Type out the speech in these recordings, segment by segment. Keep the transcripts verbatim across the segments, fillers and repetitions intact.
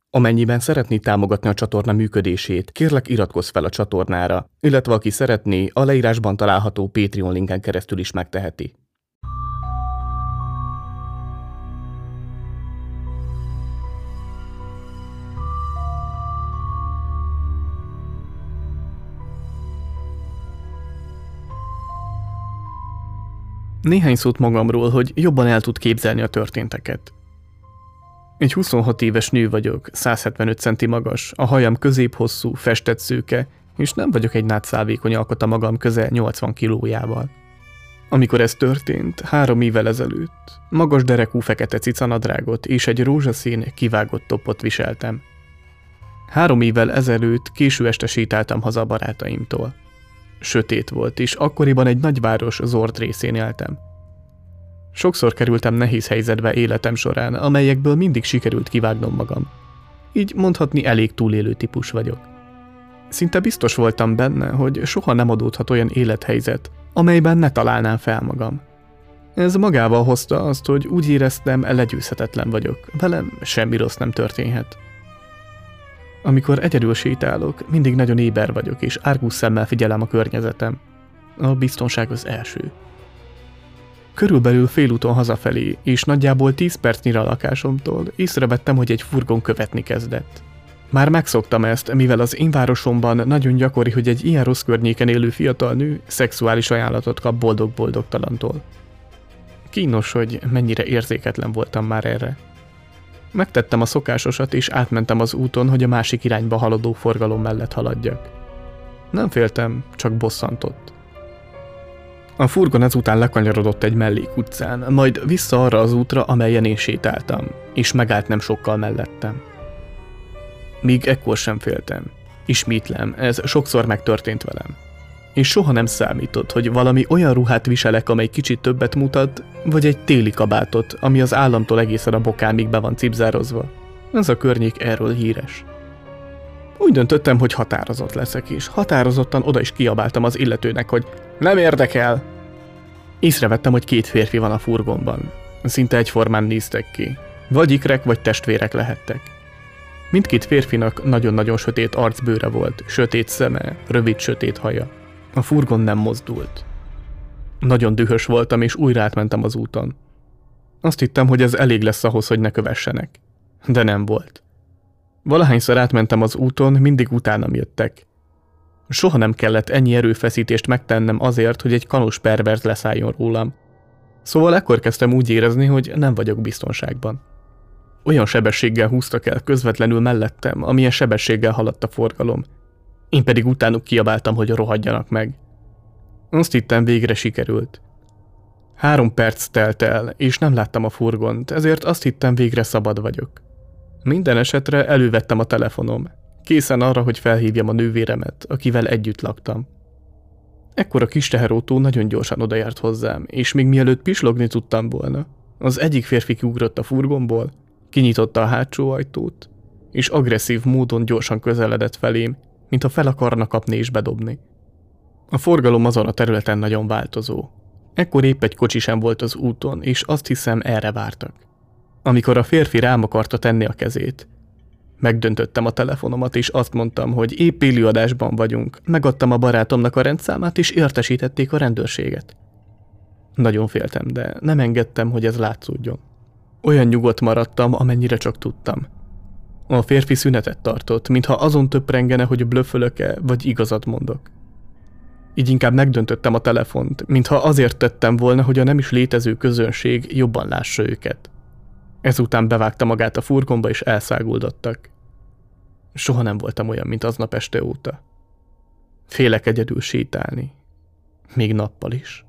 Amennyiben szeretnéd támogatni a csatorna működését, kérlek iratkozz fel a csatornára, illetve aki szeretné, a leírásban található Patreon linken keresztül is megteheti. Néhány szót magamról, hogy jobban el tud képzelni a történteket. Egy huszonhat éves nő vagyok, száz hetvenöt centi magas, a hajam középhosszú, festett szőke, és nem vagyok egy nátszálvékony alkat a magam közel nyolcvan kilójával. Amikor ez történt, három évvel ezelőtt, magas derekú fekete cicanadrágot és egy rózsaszín, kivágott toppot viseltem. Három évvel ezelőtt késő este sétáltam haza a barátaimtól. Sötét volt, és akkoriban egy nagyváros zord részén éltem. Sokszor kerültem nehéz helyzetbe életem során, amelyekből mindig sikerült kivágnom magam. Így mondhatni elég túlélő típus vagyok. Szinte biztos voltam benne, hogy soha nem adódhat olyan élethelyzet, amelyben ne találnám fel magam. Ez magával hozta azt, hogy úgy éreztem, legyőzhetetlen vagyok, velem semmi rossz nem történhet. Amikor egyedül sétálok, mindig nagyon éber vagyok, és árgus szemmel figyelem a környezetem. A biztonság az első. Körülbelül félúton hazafelé, és nagyjából tíz percnyire a lakásomtól észrevettem, hogy egy furgon követni kezdett. Már megszoktam ezt, mivel az én városomban nagyon gyakori, hogy egy ilyen rossz környéken élő fiatal nő szexuális ajánlatot kap boldog-boldogtalantól. Kínos, hogy mennyire érzéketlen voltam már erre. Megtettem a szokásosat, és átmentem az úton, hogy a másik irányba haladó forgalom mellett haladjak. Nem féltem, csak bosszantott. A furgon ezután lekanyarodott egy mellékutcán, majd vissza arra az útra, amelyen én sétáltam, és megállt nem sokkal mellettem. Míg ekkor sem féltem. Ismétlem, ez sokszor megtörtént velem. És soha nem számított, hogy valami olyan ruhát viselek, amely kicsit többet mutat, vagy egy téli kabátot, ami az államtól egészen a bokámig be van cipzározva. Ez a környék erről híres. Úgy döntöttem, hogy határozott leszek, és határozottan oda is kiabáltam az illetőnek, hogy nem érdekel. Észrevettem, hogy két férfi van a furgonban. Szinte egyformán néztek ki. Vagy ikrek, vagy testvérek lehettek. Mindkét férfinak nagyon-nagyon sötét arcbőre volt, sötét szeme, rövid sötét haja. A furgon nem mozdult. Nagyon dühös voltam, és újra átmentem az úton. Azt hittem, hogy ez elég lesz ahhoz, hogy ne kövessenek. De nem volt. Valahányszor átmentem az úton, mindig utánam jöttek. Soha nem kellett ennyi erőfeszítést megtennem azért, hogy egy kanus pervert leszálljon rólam. Szóval ekkor kezdtem úgy érezni, hogy nem vagyok biztonságban. Olyan sebességgel húztak el közvetlenül mellettem, amilyen sebességgel haladt a forgalom. Én pedig utánuk kiabáltam, hogy rohadjanak meg. Azt hittem, végre sikerült. Három perc telt el, és nem láttam a furgont, ezért azt hittem, végre szabad vagyok. Minden esetre elővettem a telefonom, készen arra, hogy felhívjam a nővéremet, akivel együtt laktam. Ekkor a kis teherautó nagyon gyorsan odajárt hozzám, és még mielőtt pislogni tudtam volna, az egyik férfi kiugrott a furgonból, kinyitotta a hátsó ajtót, és agresszív módon gyorsan közeledett felém, mintha fel akarna kapni és bedobni. A forgalom azon a területen nagyon változó. Ekkor épp egy kocsi sem volt az úton, és azt hiszem, erre vártak. Amikor a férfi rám akarta tenni a kezét, megdöntöttem a telefonomat, és azt mondtam, hogy épp élőadásban vagyunk, megadtam a barátomnak a rendszámát, és értesítették a rendőrséget. Nagyon féltem, de nem engedtem, hogy ez látszódjon. Olyan nyugodt maradtam, amennyire csak tudtam. A férfi szünetet tartott, mintha azon töprengene, hogy blöffölök-e, vagy igazat mondok. Így inkább megdöntöttem a telefont, mintha azért tettem volna, hogy a nem is létező közönség jobban lássa őket. Ezután bevágta magát a furgonba, és elszáguldottak. Soha nem voltam olyan, mint aznap este óta. Félek egyedül sétálni. Még nappal is.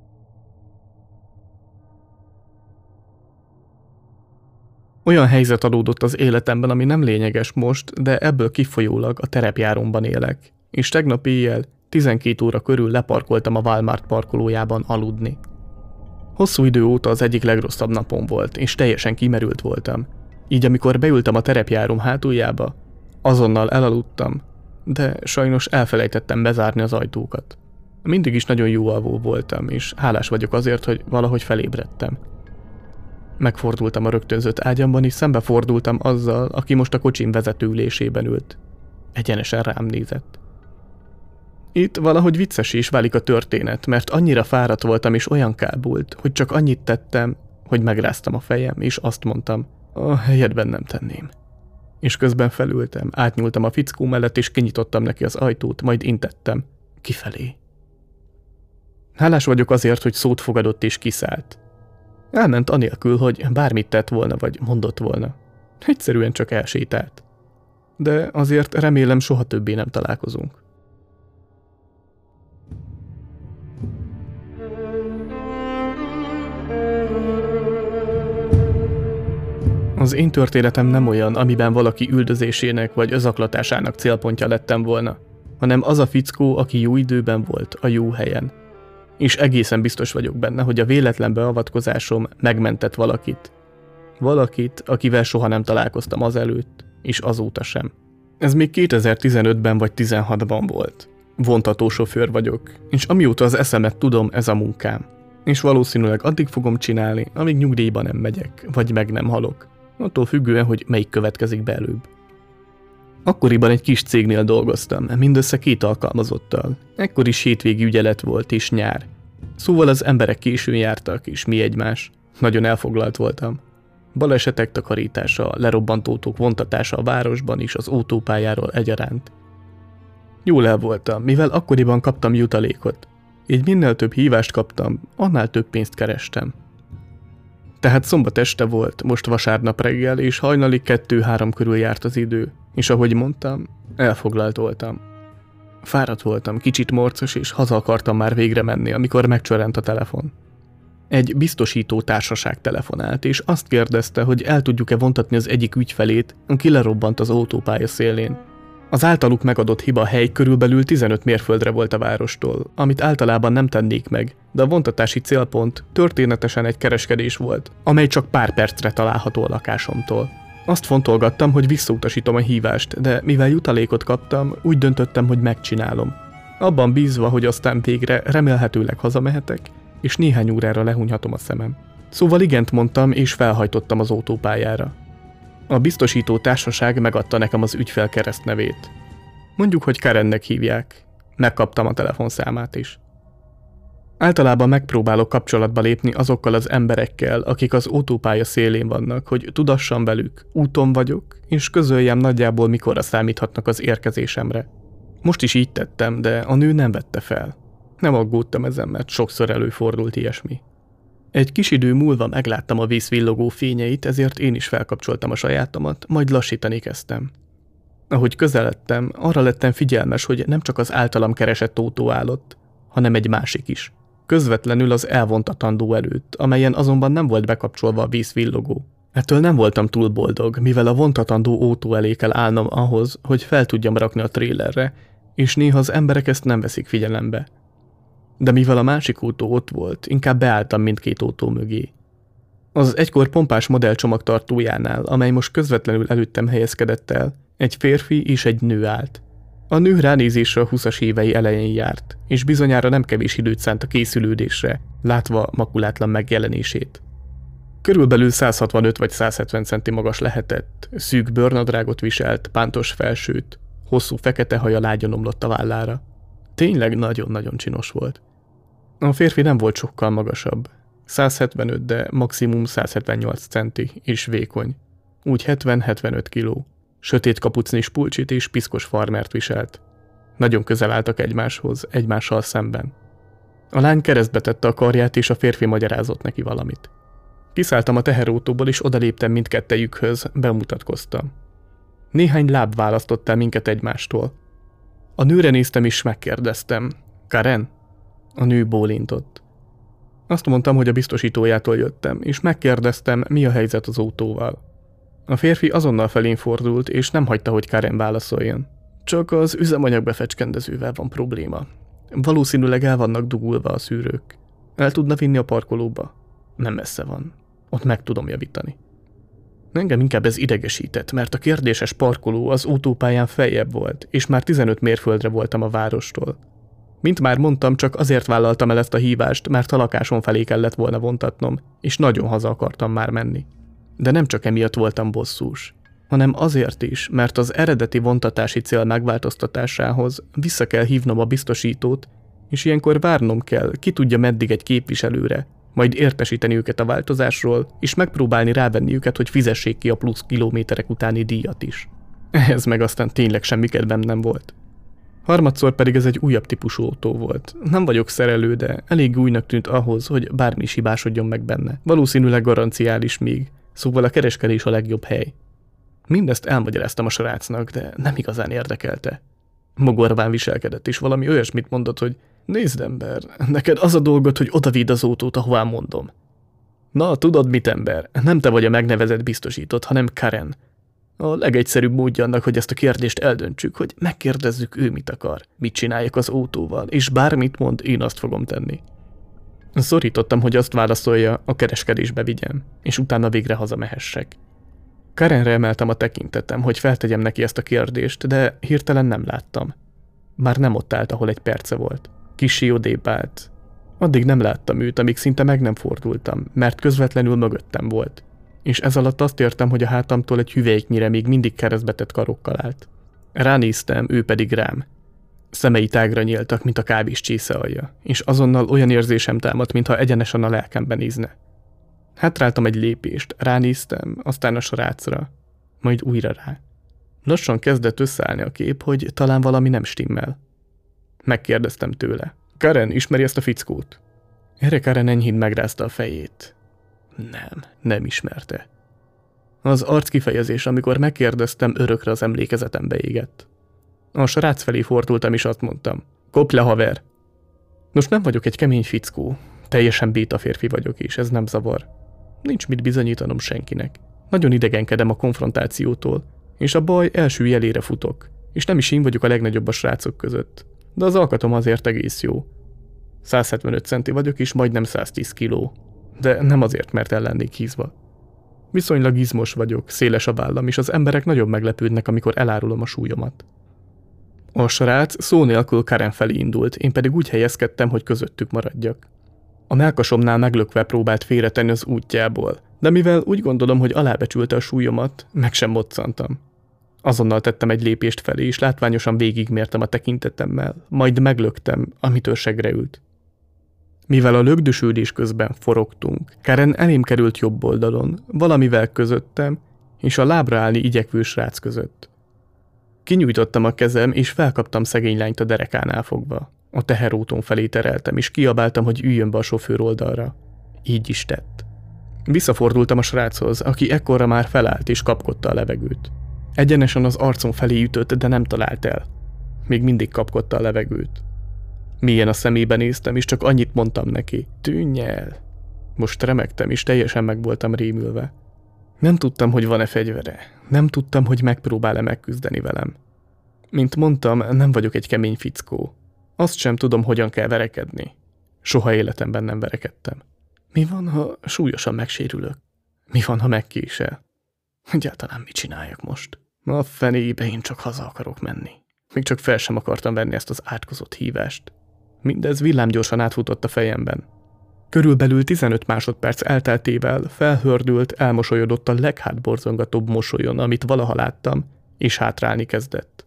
Olyan helyzet adódott az életemben, ami nem lényeges most, de ebből kifolyólag a terepjáromban élek, és tegnap éjjel tizenkét óra körül leparkoltam a Walmart parkolójában aludni. Hosszú idő óta az egyik legrosszabb napom volt, és teljesen kimerült voltam. Így amikor beültem a terepjárom hátuljába, azonnal elaludtam, de sajnos elfelejtettem bezárni az ajtókat. Mindig is nagyon jó alvó voltam, és hálás vagyok azért, hogy valahogy felébredtem. Megfordultam a rögtönzött ágyamban, és szembefordultam azzal, aki most a kocsim vezetőülésében ült. Egyenesen rám nézett. Itt valahogy vicces is válik a történet, mert annyira fáradt voltam és olyan kábult, hogy csak annyit tettem, hogy megráztam a fejem, és azt mondtam, a helyedben nem tenném. És közben felültem, átnyúltam a fickó mellett, és kinyitottam neki az ajtót, majd intettem, kifelé. Hálás vagyok azért, hogy szót fogadott és kiszállt. Elment anélkül, hogy bármit tett volna, vagy mondott volna. Egyszerűen csak elsétált. De azért remélem soha többé nem találkozunk. Az én történetem nem olyan, amiben valaki üldözésének vagy zaklatásának célpontja lettem volna, hanem az a fickó, aki jó időben volt, a jó helyen. És egészen biztos vagyok benne, hogy a véletlen beavatkozásom megmentett valakit. Valakit, akivel soha nem találkoztam azelőtt, és azóta sem. Ez még kétezer-tizenötben vagy tizenhatban volt. Vontató sofőr vagyok, és amióta az eszemet tudom, ez a munkám. És valószínűleg addig fogom csinálni, amíg nyugdíjba nem megyek, vagy meg nem halok. Attól függően, hogy melyik következik be előbb. Akkoriban egy kis cégnél dolgoztam, mindössze két alkalmazottal. Ekkor is hétvégi ügyelet volt és nyár. Szóval az emberek későn jártak, és mi egymás. Nagyon elfoglalt voltam. Balesetek takarítása, lerobbant autók vontatása a városban és az autópályáról egyaránt. Jól el voltam, mivel akkoriban kaptam jutalékot. Így minél több hívást kaptam, annál több pénzt kerestem. Tehát szombat este volt, most vasárnap reggel, és hajnali kettő-három körül járt az idő, és ahogy mondtam, elfoglalt voltam. Fáradt voltam, kicsit morcos, és haza akartam már végre menni, amikor megcsörrent a telefon. Egy biztosító társaság telefonált, és azt kérdezte, hogy el tudjuk-e vontatni az egyik ügyfelét, aki lerobbant az autópálya szélén. Az általuk megadott hiba hely körülbelül tizenöt mérföldre volt a várostól, amit általában nem tennék meg, de a vontatási célpont történetesen egy kereskedés volt, amely csak pár percre található a lakásomtól. Azt fontolgattam, hogy visszautasítom a hívást, de mivel jutalékot kaptam, úgy döntöttem, hogy megcsinálom. Abban bízva, hogy aztán végre remélhetőleg hazamehetek, és néhány órára lehúnyhatom a szemem. Szóval igent mondtam, és felhajtottam az autópályára. A biztosító társaság megadta nekem az ügyfél keresztnevét. Mondjuk, hogy Karennek hívják. Megkaptam a telefonszámát is. Általában megpróbálok kapcsolatba lépni azokkal az emberekkel, akik az autópálya szélén vannak, hogy tudassam velük, úton vagyok, és közöljem nagyjából mikorra számíthatnak az érkezésemre. Most is így tettem, de a nő nem vette fel. Nem aggódtam ezen, mert sokszor előfordult ilyesmi. Egy kis idő múlva megláttam a vészvillogó fényeit, ezért én is felkapcsoltam a sajátomat, majd lassítani kezdtem. Ahogy közeledtem, arra lettem figyelmes, hogy nem csak az általam keresett autó állott, hanem egy másik is. Közvetlenül az elvontatandó előtt, amelyen azonban nem volt bekapcsolva a vészvillogó. Ettől nem voltam túl boldog, mivel a vontatandó autó elé kell állnom ahhoz, hogy fel tudjam rakni a trélerre, és néha az emberek ezt nem veszik figyelembe. De mivel a másik autó ott volt, inkább beálltam mindkét autó mögé. Az egykor pompás modell csomagtartójánál, amely most közvetlenül előttem helyezkedett el, egy férfi és egy nő állt. A nő ránézésre a húszas évei elején járt, és bizonyára nem kevés időt szánt a készülődésre, látva makulátlan megjelenését. Körülbelül száz hatvanöt vagy száz hetven centi magas lehetett, szűk bőrnadrágot viselt, pántos felsőt, hosszú fekete haja lágyan omlott a vállára. Tényleg nagyon-nagyon csinos volt. A férfi nem volt sokkal magasabb, száz hetvenöt, de maximum száz hetvennyolc centi, és vékony, úgy hetven-hetvenöt kiló. Sötét kapucnis pulcsit és piszkos farmert viselt. Nagyon közel álltak egymáshoz, egymással szemben. A lány keresztbe tette a karját, és a férfi magyarázott neki valamit. Kiszálltam a teherautóból, és odaléptem mindkettejükhöz, bemutatkoztam. Néhány láb választott el minket egymástól. A nőre néztem, és megkérdeztem. Karen? A nő bólintott. Azt mondtam, hogy a biztosítójától jöttem, és megkérdeztem, mi a helyzet az autóval. A férfi azonnal felén fordult, és nem hagyta, hogy Karen válaszoljon. Csak az üzemanyag befecskendezővel van probléma. Valószínűleg el vannak dugulva a szűrők. El tudna vinni a parkolóba? Nem messze van. Ott meg tudom javítani. Engem inkább ez idegesített, mert a kérdéses parkoló az autópályán feljebb volt, és már tizenöt mérföldre voltam a várostól. Mint már mondtam, csak azért vállaltam el ezt a hívást, mert a lakásom felé kellett volna vontatnom, és nagyon haza akartam már menni. De nem csak emiatt voltam bosszús, hanem azért is, mert az eredeti vontatási cél megváltoztatásához vissza kell hívnom a biztosítót, és ilyenkor várnom kell, ki tudja meddig egy képviselőre, majd értesíteni őket a változásról, és megpróbálni rávenni őket, hogy fizessék ki a plusz kilométerek utáni díjat is. Ehhez meg aztán tényleg semmi kedvem nem volt. Harmadszor pedig ez egy újabb típusú autó volt. Nem vagyok szerelő, de elég újnak tűnt ahhoz, hogy bármi is hibásodjon meg benne. Valószínűleg garanciális még, szóval a kereskedés a legjobb hely. Mindezt elmagyaráztam a srácnak, de nem igazán érdekelte. Mogorván viselkedett, és valami olyasmit mondott, hogy nézd ember, neked az a dolgod, hogy odavidd az autót, ahová mondom. Na, tudod mit ember, nem te vagy a megnevezett biztosított, hanem Karen. A legegyszerűbb módja annak, hogy ezt a kérdést eldöntsük, hogy megkérdezzük ő mit akar, mit csináljak az autóval, és bármit mond, én azt fogom tenni. Szorítottam, hogy azt válaszolja, a kereskedésbe vigyem, és utána végre hazamehessek. Karenre emeltem a tekintetem, hogy feltegyem neki ezt a kérdést, de hirtelen nem láttam. Már nem ott állt, ahol egy perce volt. Kissé odébb állt. Addig nem láttam őt, amíg szinte meg nem fordultam, mert közvetlenül mögöttem volt. És ez alatt azt értem, hogy a hátamtól egy hüvelyknyire még mindig keresztbe tett karokkal állt. Ránéztem, ő pedig rám. Szemei tágra nyíltak, mint a kábís csésze alja, és azonnal olyan érzésem támadt, mintha egyenesen a lelkembe nézne. Hátráltam egy lépést, ránéztem, aztán a srácra, majd újra rá. Lassan kezdett összeállni a kép, hogy talán valami nem stimmel. Megkérdeztem tőle. Karen, ismeri ezt a fickót? Erre Karen enyhén megrázta a fejét. Nem, nem ismerte. Az arckifejezés, amikor megkérdeztem, örökre az emlékezetembe égett. A srác felé fordultam, és azt mondtam. Kopj le, haver! Nos, nem vagyok egy kemény fickó. Teljesen béta férfi vagyok, és ez nem zavar. Nincs mit bizonyítanom senkinek. Nagyon idegenkedem a konfrontációtól, és a baj első jelére futok, és nem is én vagyok a legnagyobb a srácok között. De az alkatom azért egész jó. száz hetvenöt centi vagyok, és majdnem száz tíz kiló. De nem azért, mert el lennék hízva. Viszonylag izmos vagyok, széles a vállam, és az emberek nagyon meglepődnek, amikor elárulom a súlyomat. A srác szó nélkül Karen felé indult, én pedig úgy helyezkedtem, hogy közöttük maradjak. A mellkasomnál meglökve próbált félretenni az útjából, de mivel úgy gondolom, hogy alábecsülte a súlyomat, meg sem moccantam. Azonnal tettem egy lépést felé, és látványosan végigmértem a tekintetemmel, majd meglöktem, amitől segre ült. Mivel a lögdösődés közben forogtunk, Karen elém került jobb oldalon, valamivel közöttem, és a lábra állni igyekvő srác között. Kinyújtottam a kezem, és felkaptam szegény lányt a derekánál fogva. A teherautón felé tereltem, és kiabáltam, hogy üljön be a sofőr oldalra. Így is tett. Visszafordultam a sráchoz, aki ekkorra már felállt és kapkodta a levegőt. Egyenesen az arcom felé ütött, de nem talált el. Még mindig kapkodta a levegőt. Mélyen a szemébe néztem, és csak annyit mondtam neki. Tűnj el! Most remegtem, és teljesen meg voltam rémülve. Nem tudtam, hogy van-e fegyvere. Nem tudtam, hogy megpróbál-e megküzdeni velem. Mint mondtam, nem vagyok egy kemény fickó. Azt sem tudom, hogyan kell verekedni. Soha életemben nem verekedtem. Mi van, ha súlyosan megsérülök? Mi van, ha megkésel? Egyáltalán mit csináljak most? A fenébe én csak haza akarok menni. Még csak fel sem akartam venni ezt az átkozott hívást. Mindez villámgyorsan átfutott a fejemben. Körülbelül tizenöt másodperc elteltével felhördült, elmosolyodott a leghátborzongatóbb mosolyon, amit valaha láttam, és hátrálni kezdett.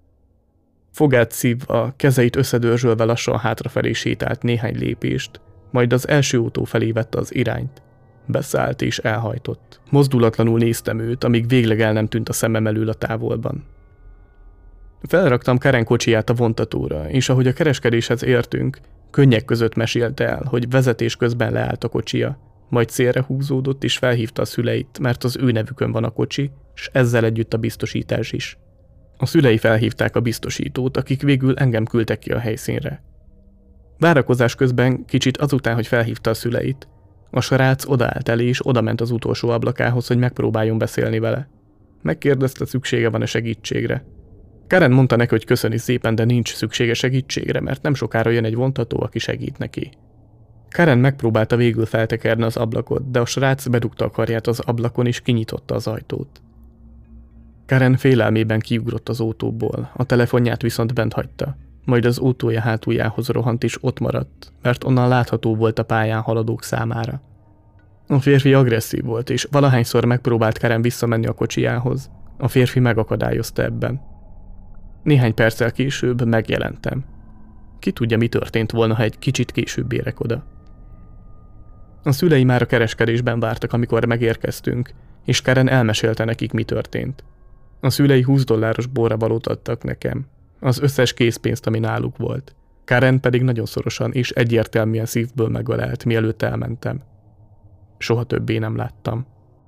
Fogát szívva, kezeit összedörzsölve lassan hátrafelé sétált néhány lépést, majd az első autó felé vette az irányt. Beszállt és elhajtott. Mozdulatlanul néztem őt, amíg végleg el nem tűnt a szemem elől a távolban. Felraktam Karen kocsiját a vontatóra, és ahogy a kereskedéshez értünk, könnyek között mesélte el, hogy vezetés közben leállt a kocsija, majd szélre húzódott és felhívta a szüleit, mert az ő nevükön van a kocsi, s ezzel együtt a biztosítás is. A szülei felhívták a biztosítót, akik végül engem küldtek ki a helyszínre. Várakozás közben, kicsit azután, hogy felhívta a szüleit, a srác odaállt elé és odament az utolsó ablakához, hogy megpróbáljon beszélni vele. Megkérdezte, szüksége van a segítségre. Karen mondta neki, hogy köszöni szépen, de nincs szüksége segítségre, mert nem sokára jön egy vontató, aki segít neki. Karen megpróbálta végül feltekerni az ablakot, de a srác bedugta a karját az ablakon és kinyitotta az ajtót. Karen félelmében kiugrott az autóból, a telefonját viszont bent hagyta. Majd az autója hátuljához rohant és ott maradt, mert onnan látható volt a pályán haladók számára. A férfi agresszív volt, és valahányszor megpróbált Karen visszamenni a kocsijához. A férfi megakadályozta ebben. Néhány perccel később megjelentem. Ki tudja, mi történt volna, ha egy kicsit később érek oda. A szülei már a kereskedésben vártak, amikor megérkeztünk, és Karen elmesélte nekik, mi történt. A szülei húsz dolláros borravalót adtak nekem, az összes készpénzt, ami náluk volt. Karen pedig nagyon szorosan és egyértelműen szívből megölelt, mielőtt elmentem. Soha többé nem láttam.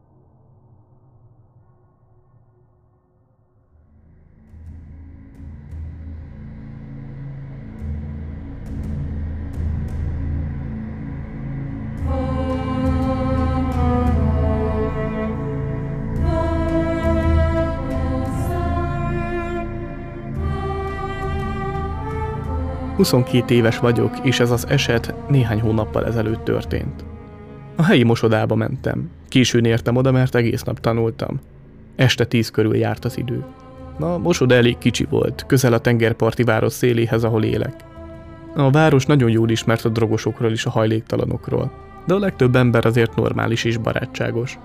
huszonkét éves vagyok, és ez az eset néhány hónappal ezelőtt történt. A helyi mosodába mentem. Későn értem oda, mert egész nap tanultam. Este tíz körül járt az idő. A mosoda elég kicsi volt, közel a tengerparti város széléhez, ahol élek. A város nagyon jól ismert a drogosokról és a hajléktalanokról, de a legtöbb ember azért normális és barátságos.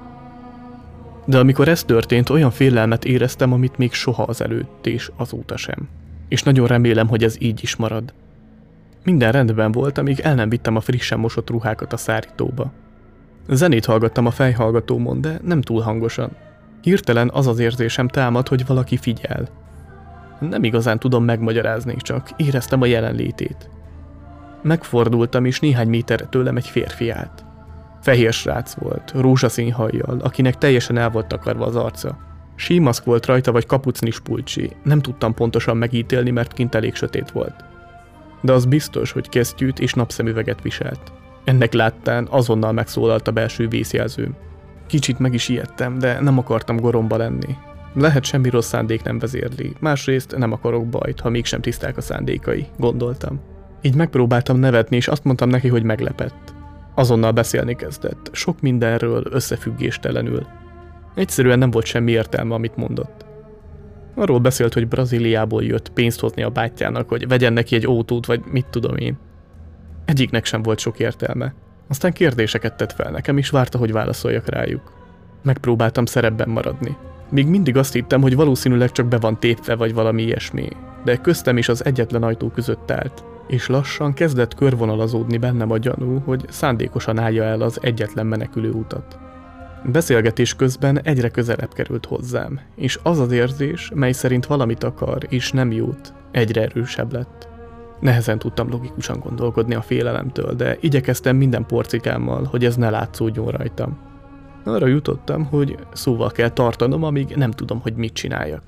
De amikor ez történt, olyan félelmet éreztem, amit még soha azelőtt és azóta sem. És nagyon remélem, hogy ez így is marad. Minden rendben volt, amíg el nem vittem a frissen mosott ruhákat a szárítóba. Zenét hallgattam a fejhallgatómon, de nem túl hangosan. Hirtelen az az érzésem támad, hogy valaki figyel. Nem igazán tudom megmagyarázni, csak éreztem a jelenlétét. Megfordultam, és néhány méterre tőlem egy férfi állt. Fehér srác volt, rózsaszín hajjal, akinek teljesen el volt takarva az arca. Símaszk volt rajta, vagy kapucnis pulcsi, nem tudtam pontosan megítélni, mert kint elég sötét volt. De az biztos, hogy kesztyűt és napszemüveget viselt. Ennek láttán azonnal megszólalt a belső vészjelzőm. Kicsit meg is ijedtem, de nem akartam goromba lenni. Lehet, semmi rossz szándék nem vezérli, másrészt nem akarok bajt, ha mégsem tiszták a szándékai, gondoltam. Így megpróbáltam nevetni, és azt mondtam neki, hogy meglepett. Azonnal beszélni kezdett, sok mindenről, összefüggéstelenül. Egyszerűen nem volt semmi értelme, amit mondott. Arról beszélt, hogy Brazíliából jött pénzt hozni a bátyjának, hogy vegyen neki egy autót, vagy mit tudom én. Egyiknek sem volt sok értelme. Aztán kérdéseket tett fel nekem, és várta, hogy válaszoljak rájuk. Megpróbáltam szerepben maradni. Még mindig azt hittem, hogy valószínűleg csak be van tépve, vagy valami ilyesmi, de köztem is az egyetlen ajtó között állt, és lassan kezdett körvonalazódni bennem a gyanú, hogy szándékosan állja el az egyetlen menekülő utat. Beszélgetés közben egyre közelebb került hozzám, és az az érzés, mely szerint valamit akar, és nem jót, egyre erősebb lett. Nehezen tudtam logikusan gondolkodni a félelemtől, de igyekeztem minden porcikámmal, hogy ez ne látszódjon rajtam. Arra jutottam, hogy szóval kell tartanom, amíg nem tudom, hogy mit csináljak.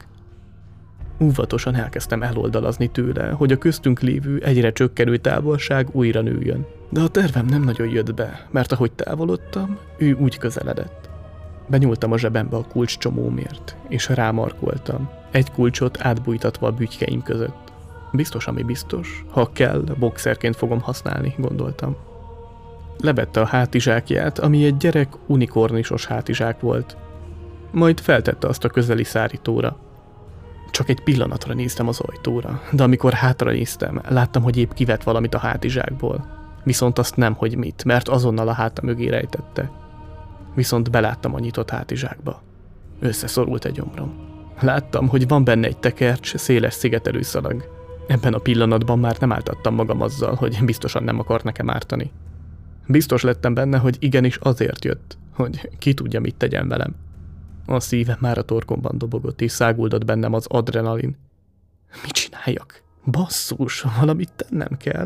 Óvatosan elkezdtem eloldalazni tőle, hogy a köztünk lévő egyre csökkenő távolság újra nőjön. De a tervem nem nagyon jött be, mert ahogy távolodtam, ő úgy közeledett. Benyúltam a zsebembe a kulcscsomómért, és rámarkoltam, egy kulcsot átbújtatva a bütykeim között. Biztos, ami biztos, ha kell, boxerként fogom használni, gondoltam. Levette a hátizsákját, ami egy gyerek unikornisos hátizsák volt. Majd feltette azt a közeli szárítóra. Csak egy pillanatra néztem az ajtóra, de amikor hátra néztem, láttam, hogy épp kivett valamit a hátizsákból. Viszont azt nem, hogy mit, mert azonnal a háta mögé rejtette. Viszont beláttam a nyitott hátizsákba. Összeszorult egy gyomrom. Láttam, hogy van benne egy tekercs, széles szigetelőszalag. Ebben a pillanatban már nem áltattam magam azzal, hogy biztosan nem akar nekem ártani. Biztos lettem benne, hogy igenis azért jött, hogy ki tudja, mit tegyen velem. A szívem már a torkomban dobogott, és száguldott bennem az adrenalin. Mit csináljak? Basszus, valamit tennem kell.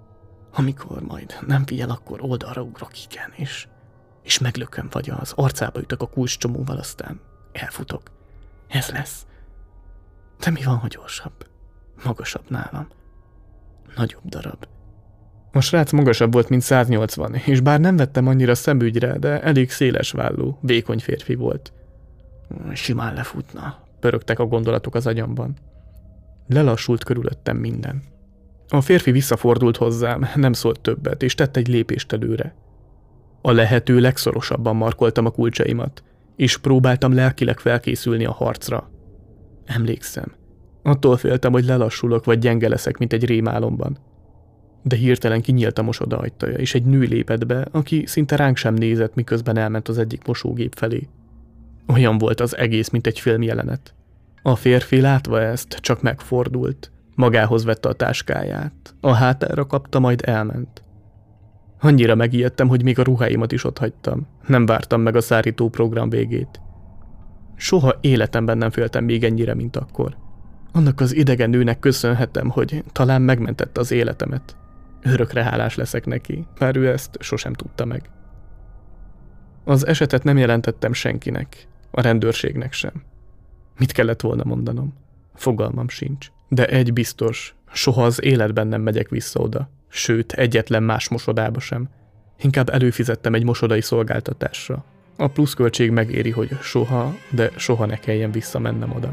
Amikor majd nem figyel, akkor oldalra ugrok, igen, és, és meglököm, vagy az arcába ütök a kulcscsomóval, aztán elfutok. Ez lesz. De mi van, ha gyorsabb? Magasabb nálam. Nagyobb darab. A srác magasabb volt, mint száznyolcvan, és bár nem vettem annyira szemügyre, de elég széles vállú, vékony férfi volt. Simán lefutna, pörögtek a gondolatok az agyamban. Lelassult körülöttem minden. A férfi visszafordult hozzám, nem szólt többet, és tett egy lépést előre. A lehető legszorosabban markoltam a kulcsaimat, és próbáltam lelkileg felkészülni a harcra. Emlékszem, Attól féltem, hogy lelassulok, vagy gyenge leszek, mint egy rémálomban. De hirtelen kinyílt a mosoda ajtaja, és egy nő lépett be, aki szinte ránk sem nézett, miközben elment az egyik mosógép felé. Olyan volt az egész, mint egy filmjelenet. A férfi látva ezt, csak megfordult. Magához vette a táskáját. A hátára kapta, majd elment. Annyira megijedtem, hogy még a ruháimat is ott hagytam. Nem vártam meg a szárító program végét. Soha életemben nem féltem még ennyire, mint akkor. Annak az idegen nőnek köszönhetem, hogy talán megmentette az életemet. Örökre hálás leszek neki, bár ő ezt sosem tudta meg. Az esetet nem jelentettem senkinek, a rendőrségnek sem. Mit kellett volna mondanom? Fogalmam sincs. De egy biztos, soha az életben nem megyek vissza oda. Sőt, egyetlen más mosodába sem. Inkább előfizettem egy mosodai szolgáltatásra. A pluszköltség megéri, hogy soha, de soha ne kelljen visszamennem oda.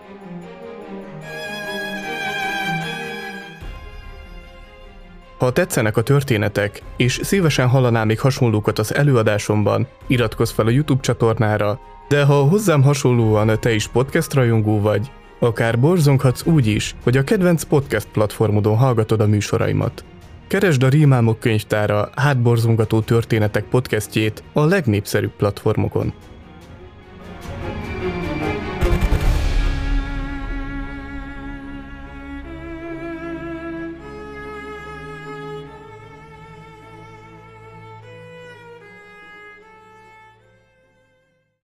Ha tetszenek a történetek, és szívesen hallanál még hasonlókat az előadásomban, iratkozz fel a YouTube csatornára, de ha hozzám hasonlóan te is podcast rajongó vagy, akár borzonghatsz úgy is, hogy a kedvenc podcast platformodon hallgatod a műsoraimat. Keresd a Rémálmok könyvtára hátborzongató történetek podcastjét a legnépszerűbb platformokon.